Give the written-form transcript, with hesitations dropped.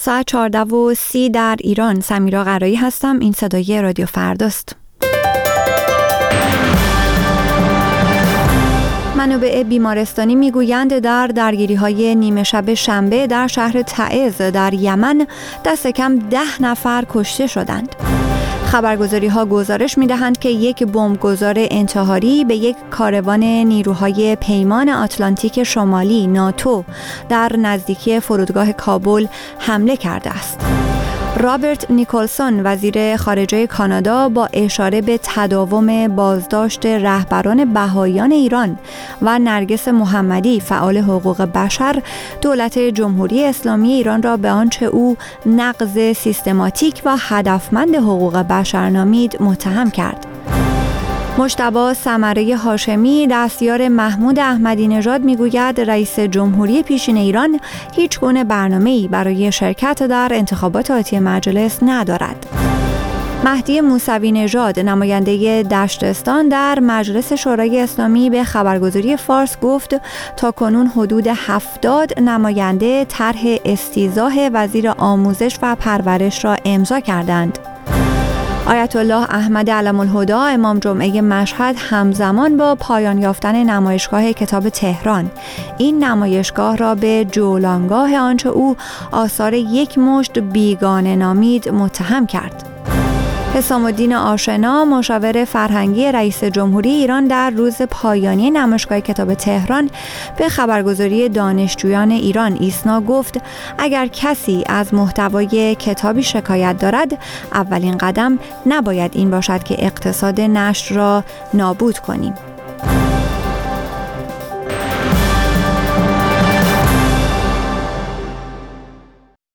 ساعت 14:30 در ایران. سمیرا قرایی هستم. این صدای رادیو فرداست. منابع بیمارستانی میگویند در درگیری‌های نیمه شب شنبه در شهر تعز در یمن دست کم 10 نفر کشته شدند. خبرگزاری‌ها گزارش می‌دهند که یک بمبگذار انتحاری به یک کاروان نیروهای پیمان آتلانتیک شمالی ناتو در نزدیکی فرودگاه کابل حمله کرده است. رابرت نیکلسون وزیر خارجه کانادا با اشاره به تداوم بازداشت رهبران بهائیان ایران و نرگس محمدی فعال حقوق بشر دولت جمهوری اسلامی ایران را به آنچه او نقض سیستماتیک و هدفمند حقوق بشر نامید متهم کرد. مجتبی ثمره هاشمی دستیار محمود احمدی نژاد میگوید رئیس جمهوری پیشین ایران هیچ گونه برنامه‌ای برای شرکت در انتخابات آتی مجلس ندارد. مهدی موسوی نژاد نماینده دشتستان در مجلس شورای اسلامی به خبرگزاری فارس گفت تاکنون حدود 70 نماینده طرح استیضاح وزیر آموزش و پرورش را امضا کردند. آیت الله احمد علم‌الهدی امام جمعه مشهد همزمان با پایان یافتن نمایشگاه کتاب تهران این نمایشگاه را به جولانگاه آنچه او آثار یک مشت بیگانه نامید متهم کرد. حسام الدین آشنا مشاور فرهنگی رئیس جمهوری ایران در روز پایانی نمایشگاه کتاب تهران به خبرگزاری دانشجویان ایران ایسنا گفت اگر کسی از محتوای کتابی شکایت دارد اولین قدم نباید این باشد که اقتصاد نشر را نابود کنیم.